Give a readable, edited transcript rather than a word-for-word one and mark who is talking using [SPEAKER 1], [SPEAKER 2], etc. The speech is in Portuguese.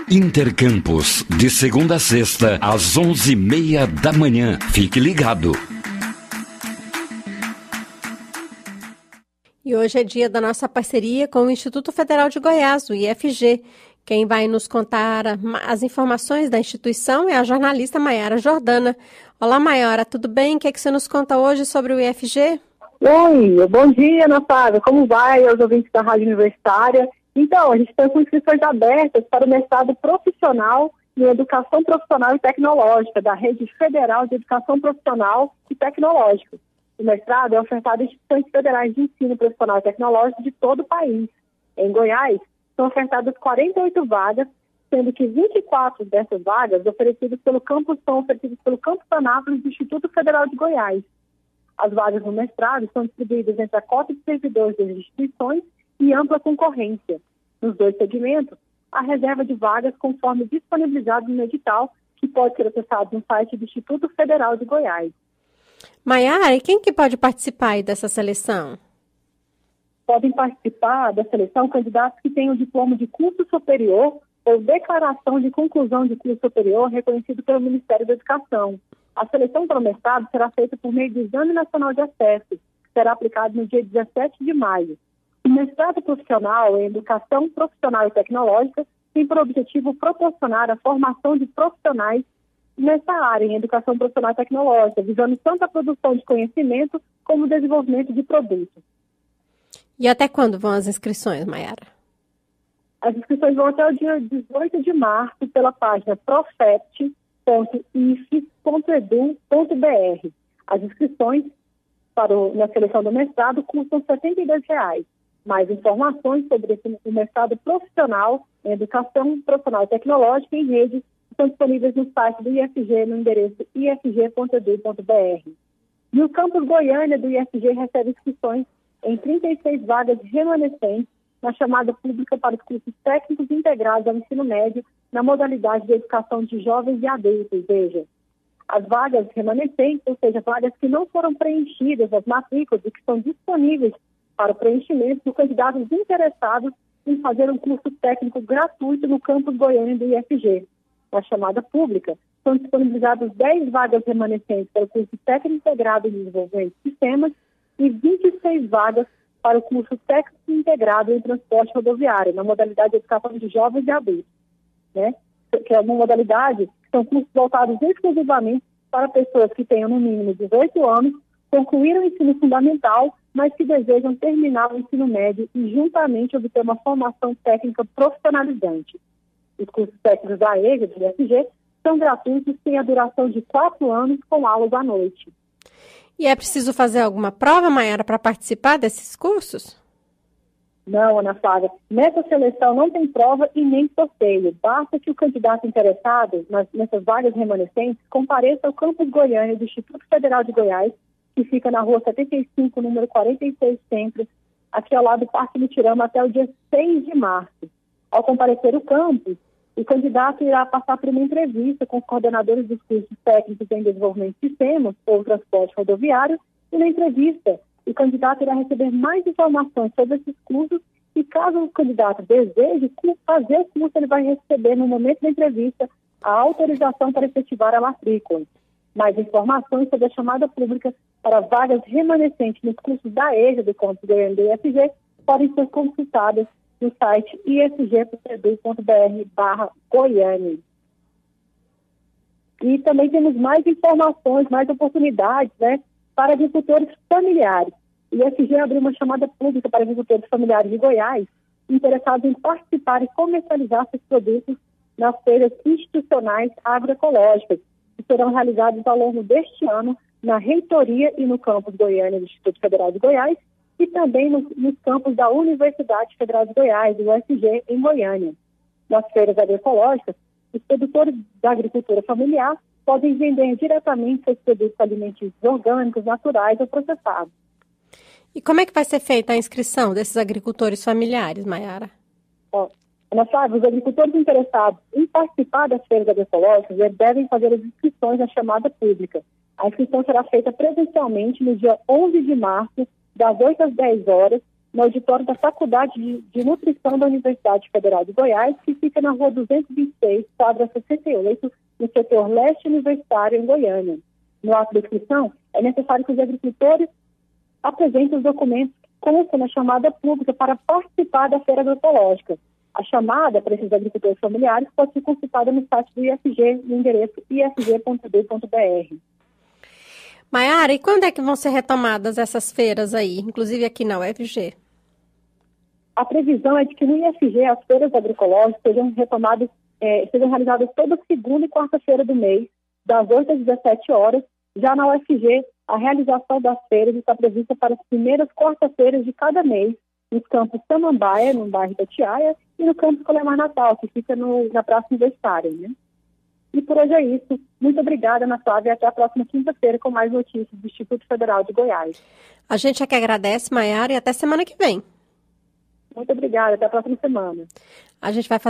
[SPEAKER 1] Intercampus, de segunda a sexta, às 11h30 da manhã. Fique ligado.
[SPEAKER 2] E hoje é dia da nossa parceria com o Instituto Federal de Goiás, o IFG. Quem vai nos contar as informações da instituição é a jornalista Maiara Jordana. Olá, Maiara, tudo bem? O que é que você nos conta hoje sobre o IFG?
[SPEAKER 3] Oi, bom dia, Ana Flávia. Como vai aos ouvintes da Rádio Universitária? Então, a gente está com inscrições abertas para o mestrado profissional em Educação Profissional e Tecnológica da Rede Federal de Educação Profissional e Tecnológica. O mestrado é ofertado em instituições federais de ensino profissional e tecnológico de todo o país. Em Goiás, são ofertadas 48 vagas, sendo que 24 dessas vagas são oferecidas pelo campus Anápolis do Instituto Federal de Goiás. As vagas no mestrado são distribuídas entre a cota de servidores das instituições e ampla concorrência. Nos dois segmentos, a reserva de vagas conforme disponibilizado no edital, que pode ser acessado no site do Instituto Federal de Goiás.
[SPEAKER 2] Maiara, e quem que pode participar aí dessa seleção?
[SPEAKER 3] Podem participar da seleção candidatos que tenham diploma de curso superior ou declaração de conclusão de curso superior reconhecido pelo Ministério da Educação. A seleção para o mestrado será feita por meio do Exame Nacional de Acesso, que será aplicado no dia 17 de maio. O mestrado profissional em Educação Profissional e Tecnológica tem por objetivo proporcionar a formação de profissionais nessa área, em Educação Profissional e Tecnológica, visando tanto a produção de conhecimento como o desenvolvimento de produtos.
[SPEAKER 2] E até quando vão as inscrições, Maiara?
[SPEAKER 3] As inscrições vão até o dia 18 de março pela página profet.ifes.edu.br. As inscrições na seleção do mestrado custam R$ 72,00. Mais informações sobre o mestrado profissional em Educação Profissional e Tecnológica em rede estão disponíveis no site do IFG no endereço ifg.edu.br. E o campus Goiânia do IFG recebe inscrições em 36 vagas remanescentes na chamada pública para os cursos técnicos integrados ao ensino médio na modalidade de educação de jovens e adultos. Veja, as vagas remanescentes, ou seja, vagas que não foram preenchidas, as matrículas e que estão disponíveis para o preenchimento dos candidatos interessados em fazer um curso técnico gratuito no campus Goiânia do IFG. Na chamada pública, são disponibilizadas 10 vagas remanescentes para o curso técnico integrado em desenvolvimento de sistemas e 26 vagas para o curso técnico integrado em transporte rodoviário, na modalidade de educação de jovens e adultos, né? Que é uma modalidade que são cursos voltados exclusivamente para pessoas que tenham no mínimo 18 anos, concluíram o ensino fundamental, mas que desejam terminar o ensino médio e juntamente obter uma formação técnica profissionalizante. Os cursos técnicos da EJA, do IFG, são gratuitos, têm a duração de 4 anos, com aulas à noite.
[SPEAKER 2] E é preciso fazer alguma prova, Maiara, para participar desses cursos?
[SPEAKER 3] Não, Ana Flávia. Nessa seleção não tem prova e nem sorteio. Basta que o candidato interessado nessas vagas remanescentes compareça ao campus Goiânia do Instituto Federal de Goiás, que fica na rua 75, número 46 Centro, aqui ao lado do Parque Mutirama, até o dia 6 de março. Ao comparecer ao campus, o candidato irá passar por uma entrevista com os coordenadores dos cursos técnicos em desenvolvimento de sistemas ou transporte rodoviário, e na entrevista o candidato irá receber mais informações sobre esses cursos e, caso o candidato deseje fazer o curso, ele vai receber no momento da entrevista a autorização para efetivar a matrícula. Mais informações sobre a chamada pública para vagas remanescentes nos cursos da EJA do campus Goiânia do IFG podem ser consultadas no site ifg.edu.br/Goiânia. E também temos mais informações, mais oportunidades, né, para agricultores familiares. O IFG abriu uma chamada pública para agricultores familiares de Goiás interessados em participar e comercializar seus produtos nas feiras institucionais agroecológicas, que serão realizadas ao longo deste ano na reitoria e no campus Goiânia do Instituto Federal de Goiás, e também nos campos da Universidade Federal de Goiás, do UFG, em Goiânia. Nas feiras agroecológicas, os produtores da agricultura familiar podem vender diretamente seus produtos alimentícios orgânicos, naturais ou processados.
[SPEAKER 2] E como é que vai ser feita a inscrição desses agricultores familiares, Maiara?
[SPEAKER 3] Ana Flávia, os agricultores interessados em participar das feiras agroecológicas devem fazer as inscrições na chamada pública. A inscrição será feita presencialmente no dia 11 de março, das 8 às 10 horas, no auditório da Faculdade de Nutrição da Universidade Federal de Goiás, que fica na rua 226, quadra 68, no setor leste universitário, em Goiânia. No ato da inscrição, é necessário que os agricultores apresentem os documentos que constam na chamada pública para participar da feira agroecológica. A chamada para esses agricultores familiares pode ser consultada no site do IFG, no endereço ifg.edu.br.
[SPEAKER 2] Maiara, e quando é que vão ser retomadas essas feiras aí, inclusive aqui na UFG?
[SPEAKER 3] A previsão é de que no IFG as feiras agroecológicas sejam realizadas toda segunda e quarta-feira do mês, das 8 às 17 horas. Já na UFG, a realização das feiras está prevista para as primeiras quarta-feiras de cada mês, nos campos Samambaia, no bairro da Tiaia, e no campus Colemar Natal, que fica na Praça Universitária, né? E por hoje é isso. Muito obrigada, Ana Flávia, e até a próxima quinta-feira com mais notícias do Instituto Federal de Goiás.
[SPEAKER 2] A gente é que agradece, Maiara, e até semana que vem.
[SPEAKER 3] Muito obrigada, até a próxima semana.
[SPEAKER 2] A gente vai fazer